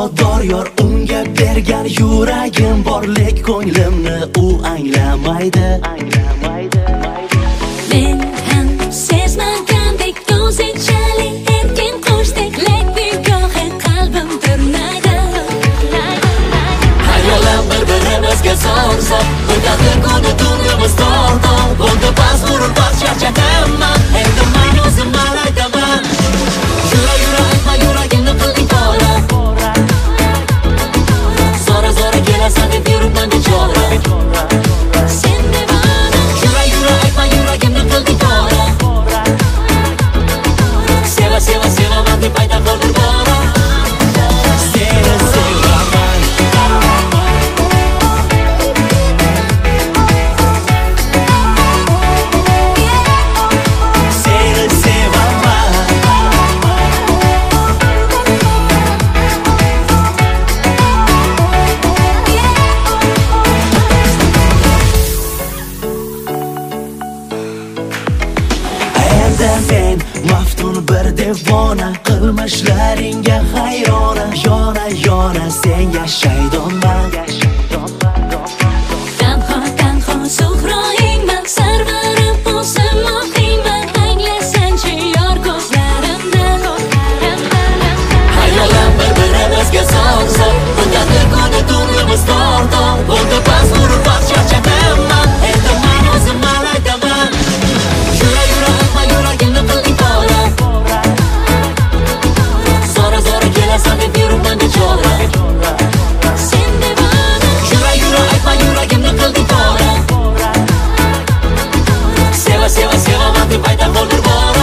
vafodor yor, unga bergan yuragim bor, lek ko'nglimni u anglamaydi. Men ham sezmagandek o'zichalik erkin qushdek, lek nikohi qalbim turnadi. Hayolim bir-birimizga zor-zor, o'tadi kuni dunyamiz tor-tor. Bo'ldi bas urib bas charchaganman, endi men o'zim aytaman. Yura aytma yuragimni qilding pora, zora kelasan deb yuribman bechora. Sen devona, Yura aytma yuragimni qilding pora, sevaman deb ayta qoldir bora. Seni sevaman, seni sevaman. Endi men maftun bir devona, qilmishlaringga hayrona. Yona senga shaydonman. tanho suhroyingman, sarvarim o'zim mohingman. Anglasanchi yor ko'zlarimdan. Hayolim bir-birimizga zor-zor, o'tadi kuni dunyamiz tor-tor. Bo'ldi bas urib bas charchaganman, endi men o'zim aytaman. Yura aytma yuragimni qilding pora, zora kelasan deb yuribman bechora. Sen devona, Yura aytma yuragimni qilding pora, sevaman deb ayta qoldir bora.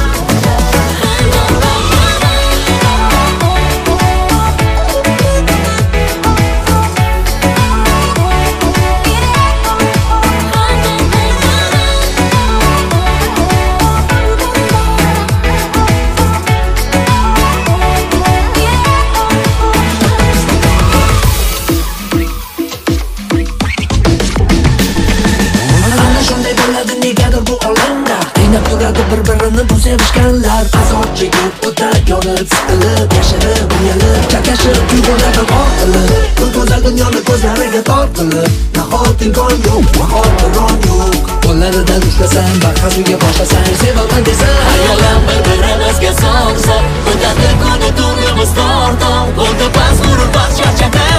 Ana shunday bo'ladi negadir bu olamda, qiynab turadi bir-birini bu sevishganlar. Azob chekib o'tar, yonib siqilib, yashirib, uyalib, chakashib, tuyg'ulardan ortilib, ko'k ko'zlar dunyoni ko'zlariga tortilib. Nahot imkon yo'q, nahot ron yo'q, qo'llaridan ushlasang, barhashiga boshlasang, sevaman desang. Hayolim bir-birimizga zor-zor, o'tadi kuni dunyamiz tor-tor. Bo'ldi bas urib bas charchagan.